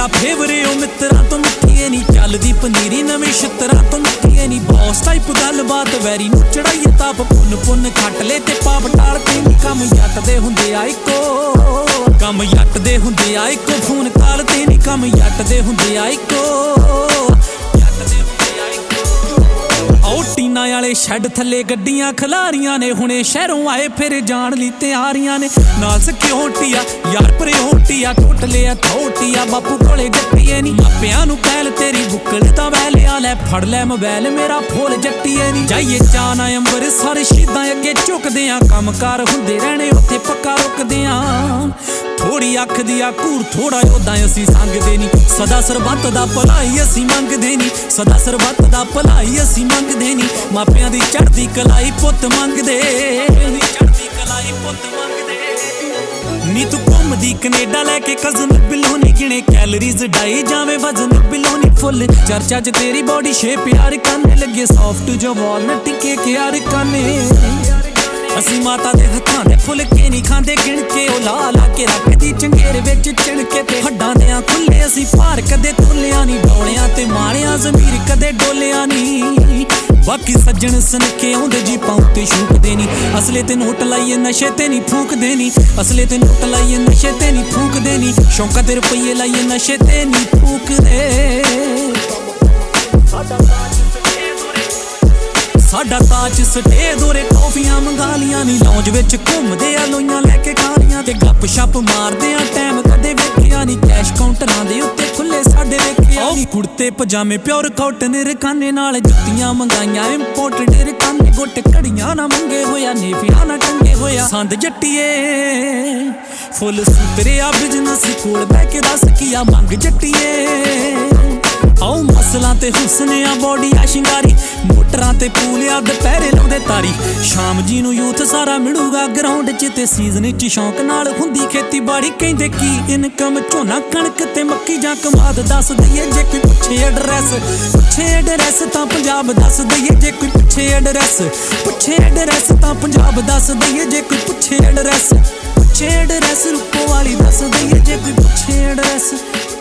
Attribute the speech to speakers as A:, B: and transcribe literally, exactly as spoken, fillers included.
A: मेरा फेवरे ओ मित्रा तो मिट्ठिए नी चलदी पनीरी नवीं छित्तरा तो मिट्ठिए नी बॉस टाइप गल बात वैरी नूं चढ़ाइए ताप पुन पुन खट ले ते पाप टाल के नी कम जट दे हुंदे आ इक्को कम जट दे हुंदे आ इक्को फोन काल ते नी कम जट दे हुंदे आ इक्को टीना वाले शैड थले गड्डियां खलारियां ने हुणे शहरों आए फिर जान लई तैयारियां ने नाल सिक्योरिटी आ यार प्रियोरिटी आ टोटले अथॉरिटी आ बापू कोले जट्टीए नी मापियां नूं कैल तेरी बुक्कल दा वैलिया लै फड़ लै मोबाइल मेरा फोल जट्टीए नी जाइए चाना अंबर सारे शहीदां अगे झुकदे आ कमकार हुंदे रहणे उत्थे पक्का रुकदे आ थोड़ी अख दी आ घूर थोड़ा योद्धा असीं संगदे नी सदा सरबत दा भलाई असीं मंगदे नी सदा सरबत दा भलाई असीं मंगदे नी मापियां दी चढ़दी कलाई पुੱਤ मंगदे चढ़दी कलाई पुੱਤ मंगदे नी तू घुमदी कनेडा लैके कज़न बिलो नी गिणे कैलरीज डाई जावे वजन बिलो नी फुल चर्चा च तेरी बॉडी शेप यार करने लगे सॉफ्ट जो वॉलनट के के यार करने असी माता दे हत्थां दे फुलके नी खांदे गिण के ओ ला ला के रखदी चंगेर विच चिणके ते हड्डां देआं खुले असी भार कदे तोलिया नी डोलियां ते मालियां ज़मीर कदे डोलिया नी बाकी सज्जन सनके आउंदे जी पाउं ते छूकदे नी असले ते नोट लाइए नशे ते नी फूकदे नी असले ते नोट लाइए नशे ते नी फूकदे नी शौंका ते रुपये लाइए नशे ते नी फूकदे साडा ताज सटे दोरे टॉफियां मंगा लियां नी लौंज विच घुमदे आ लोइयां लैके खालियां ते गप शप मारदे आ टाइम कदे वेखिया नी कैश काउंटरां दे उत्ते खुले साडे वेखिया नी कुर्ते पजामे प्योर कॉटन रकाने नाल जुत्तियां मंगाइयां इंपोर्टेड रकाने गुट घड़ियां ना मंगे होया नेफिया ना टंगे होया संद जट्टिए फुल सूतरे आ बिजनेस कोल बैठ के दस किया मंग जट्टिए आओ मसलां ते हुस्ने आ बॉडी आ शिंगारी मोटरां ते पूलिया दुपहरे लाउंदे तारी शाम जी नूं यूथ सारा मिलूगा ग्राउंड च ते सीजन च शौक नाल हुंदी खेतीबाड़ी कहंदे की इनकम झोना कणक ते मक्की जां कमाद दस दईए जे कोई पुछे एड्रैस पुछे एड्रैस तां पंजाब दस दईए जे कोई पुछे एड्रैस पुछे एड्रैस तां पंजाब दस दईए जे कोई पुछे एड्रैस पुछे एड्रैस रूपो वाली दस दईए जे कोई पुछे एड्रैस